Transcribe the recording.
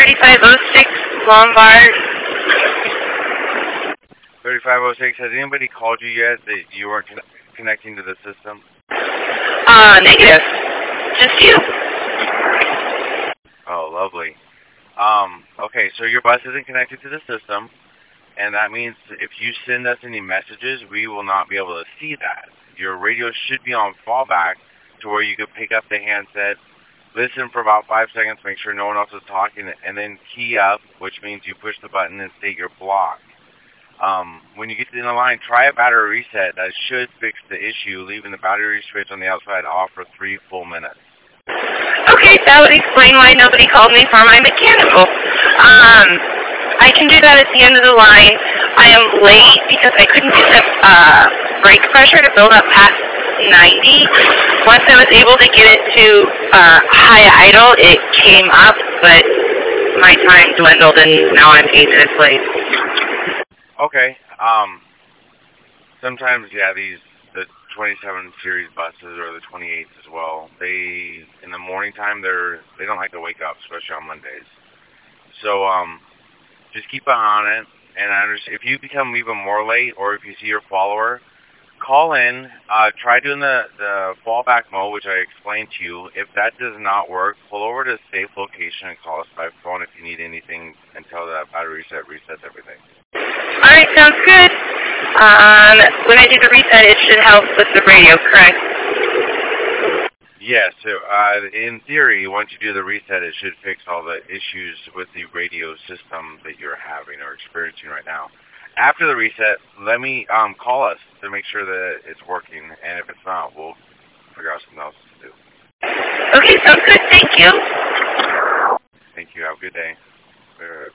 3506 Lombard. 3506, has anybody called you yet that you weren't connecting to the system? Negative. Just you. Oh, lovely. Okay, so your bus isn't connected to the system, and that means if you send us any messages, we will not be able to see that. Your radio should be on fallback to where you could pick up the handset, listen for about 5 seconds, make sure no one else is talking, and then key up, which means you push the button and state your block. When you get in the line, try a battery reset. That should fix the issue, leaving the battery switch on the outside off for 3 full minutes. Okay, that would explain why nobody called me for my mechanical. I can do that at the end of the line. I am late because I couldn't get the brake pressure to build up past 90. Once I was able to get it to high idle, it came up, but my time dwindled and now I'm 8 minutes late. Okay. Sometimes, yeah, the 27 series buses or the 28s as well, they, in the morning time, they don't like to wake up, especially on Mondays. So, just keep an eye on it, and if you become even more late, or if you see your follower, call in, try doing the fallback mode, which I explained to you. If that does not work, pull over to a safe location and call us by phone if you need anything until that battery reset resets everything. Alright, sounds good. When I do the reset, it should help with the radio, correct? Yes, so, in theory, once you do the reset, it should fix all the issues with the radio system that you're having or experiencing right now. After the reset, let me call us to make sure that it's working, and if it's not, we'll figure out something else to do. Okay, sounds good. Thank you. Thank you. Have a good day.